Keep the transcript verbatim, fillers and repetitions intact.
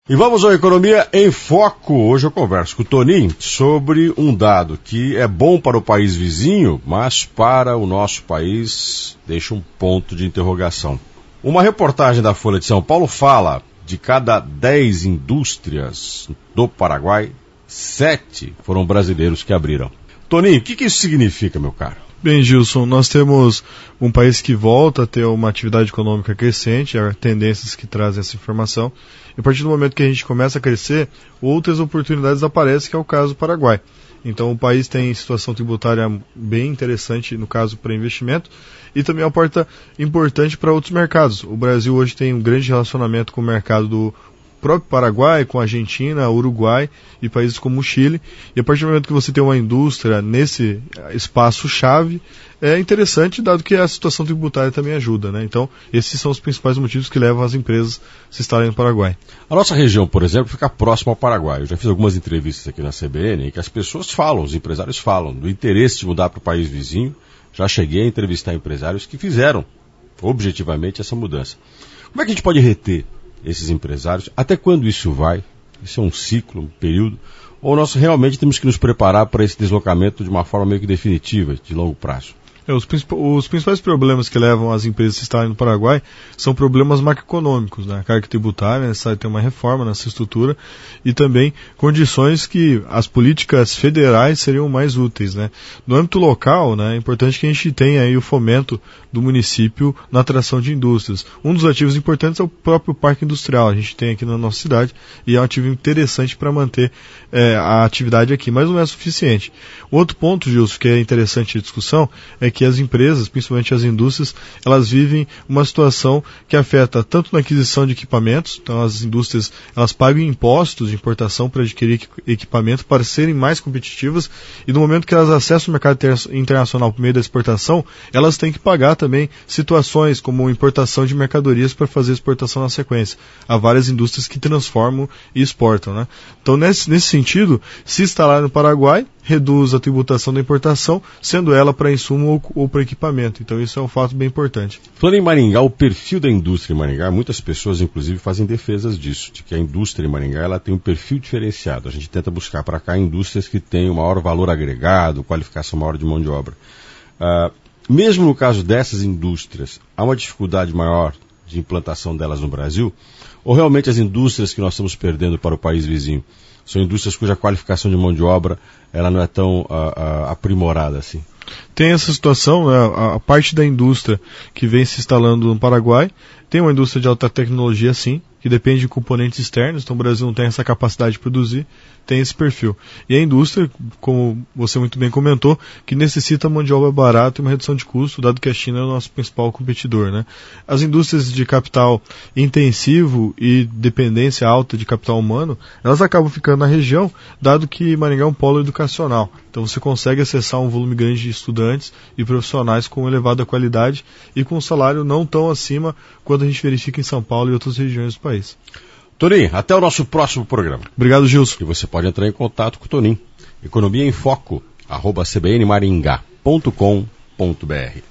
E vamos ao Economia em Foco. Hoje eu converso com o Toninho sobre um dado que é bom para o país vizinho, mas para o nosso país deixa um ponto de interrogação. Uma reportagem da Folha de São Paulo fala de cada dez indústrias do Paraguai, sete foram brasileiros que abriram. Toninho, o que, que isso significa, meu caro? Bem, Gilson, nós temos um país que volta a ter uma atividade econômica crescente, há tendências que trazem essa informação, e a partir do momento que a gente começa a crescer, outras oportunidades aparecem, que é o caso do Paraguai. Então o país tem situação tributária bem interessante, no caso para investimento, e também é uma porta importante para outros mercados. O Brasil hoje tem um grande relacionamento com o mercado do próprio Paraguai, com a Argentina, Uruguai e países como o Chile, e a partir do momento que você tem uma indústria nesse espaço-chave, é interessante, dado que a situação tributária também ajuda, né? Então, esses são os principais motivos que levam as empresas a se instalarem no Paraguai. A nossa região, por exemplo, fica próxima ao Paraguai. Eu já fiz algumas entrevistas aqui na C B N em que as pessoas falam, os empresários falam do interesse de mudar para o país vizinho. Já cheguei a entrevistar empresários que fizeram, objetivamente, essa mudança. Como é que a gente pode reter esses empresários? Até quando isso vai? Isso é um ciclo, um período? Ou nós realmente temos que nos preparar para esse deslocamento de uma forma meio que definitiva, de longo prazo? É, os, princip- os principais problemas que levam as empresas a estarem no Paraguai são problemas macroeconômicos, né? A carga tributária, é necessário ter uma reforma nessa estrutura e também condições que as políticas federais seriam mais úteis, né? No âmbito local, né, é importante que a gente tenha aí o fomento do município na atração de indústrias. Um dos ativos importantes é o próprio parque industrial. A gente tem aqui na nossa cidade e é um ativo interessante para manter é, a atividade aqui, mas não é suficiente. Outro ponto, Gilson, que é interessante a discussão, é que as empresas, principalmente as indústrias, elas vivem uma situação que afeta tanto na aquisição de equipamentos, então as indústrias elas pagam impostos de importação para adquirir equipamento para serem mais competitivas, e no momento que elas acessam o mercado internacional por meio da exportação, elas têm que pagar também situações como importação de mercadorias para fazer exportação na sequência. Há várias indústrias que transformam e exportam, né? Então, nesse, nesse sentido, se instalar no Paraguai, reduz a tributação da importação, sendo ela para insumo ou, ou para equipamento. Então isso é um fato bem importante. Falando em Maringá, o perfil da indústria em Maringá, muitas pessoas inclusive fazem defesas disso, de que a indústria em Maringá ela tem um perfil diferenciado. A gente tenta buscar para cá indústrias que têm um maior valor agregado, qualificação maior de mão de obra. Uh, mesmo no caso dessas indústrias, há uma dificuldade maior de implantação delas no Brasil? Ou realmente as indústrias que nós estamos perdendo para o país vizinho são indústrias cuja qualificação de mão de obra ela não é tão uh, uh, aprimorada assim? Tem essa situação, né? a, a parte da indústria que vem se instalando no Paraguai, tem uma indústria de alta tecnologia sim, que depende de componentes externos, então o Brasil não tem essa capacidade de produzir, tem esse perfil. E a indústria, como você muito bem comentou, que necessita mão de obra barata e uma redução de custo, dado que a China é o nosso principal competidor, né? As indústrias de capital intensivo e dependência alta de capital humano, elas acabam ficando na região, dado que Maringá é um polo educacional. Então você consegue acessar um volume grande de estudantes e profissionais com elevada qualidade e com um salário não tão acima quando a gente verifica em São Paulo e outras regiões do país. Toninho, até o nosso próximo programa. Obrigado, Gilson. E você pode entrar em contato com o Toninho. Economia em Foco, arroba c b n maringá ponto com ponto b r.